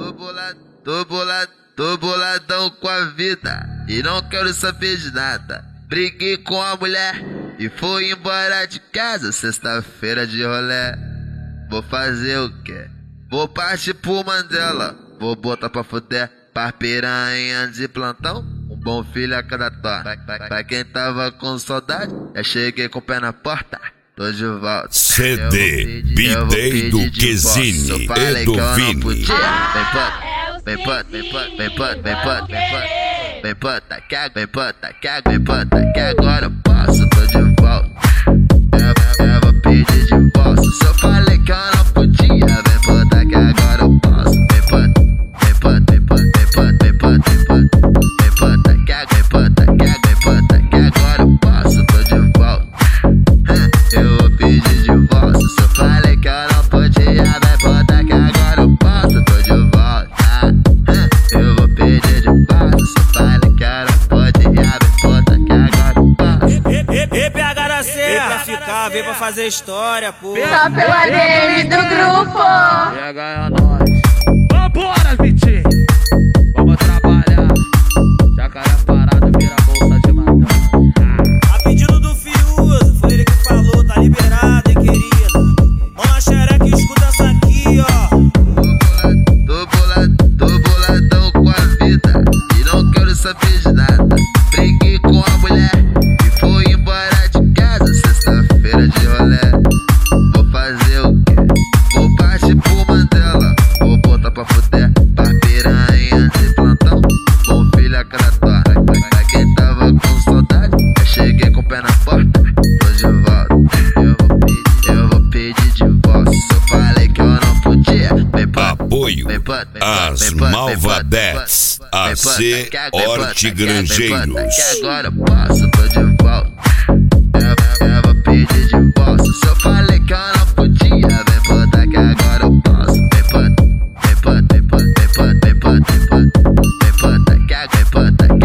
Tô boladão com a vida e não quero saber de nada. Briguei com a mulher e fui embora de casa. Sexta-feira de rolé, vou fazer o quê? Vou partir pro Mandela, vou botar pra fuder pra piranha de plantão. Um bom filho a cada torna. Pra quem tava com saudade, já cheguei com o pé na porta. Tô de volta. CD B-Day do Kezini e do Vini. Vem pota, que agora eu posso, tô de volta. Eu vou pedir divórcio. Se eu falei que eu não podia, vem pota, que agora eu posso. Vem pota, que agora eu posso, tô de volta. Eu vou pedir divórcio. Se eu falei que eu não podia, vem pota, que agora eu posso, tô de volta. Eu vou pedir divórcio. Se eu falei que eu não podia, vem pota, que agora eu posso. PH da Serra, pra ficar, vem pra fazer história, pô. Só pela DM do grupo. PH é nóis. Vambora, Vitinho! Vamos trabalhar. Jacaré parado, vira bolsa de matar. A pedido do Fiuza, foi ele que falou, tá liberado, hein, querida. Mão na xereca e escuta essa aqui, ó. Tô boladão com a vida e não quero saber de nada. Briguei com a mulher e fui embora de casa. Sexta-feira de rolé, vou fazer o quê? Vou partir pro Mandela, vou botar pra fuder pra piranha de plantão. Bom filho a cada torna. Pra quem tava com saudade, já cheguei com o pé na porta. Tô de volta. Eu vou pedir divórcio. Se eu falei que eu não podia, vem pota. Apoio às Malvadetes, AC Hortigranjeiros. Que agora eu posso, tô de volta. Eu vou pedir divórcio. Se eu falei que eu não podia, vem pota, que agora eu posso. Vem pota, que